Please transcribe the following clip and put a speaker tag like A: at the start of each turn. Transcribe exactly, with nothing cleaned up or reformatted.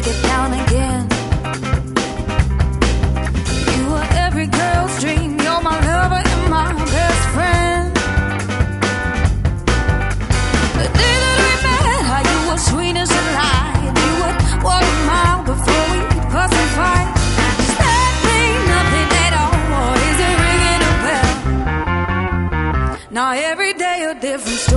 A: break it down again. You were every girl's dream. You're my lover and my best friend. The day that we met, how you were sweet as a lie. You would walk a mile before we fuss and fight. Does that mean nothing at all, or is it ringing a bell? Now every day a different story.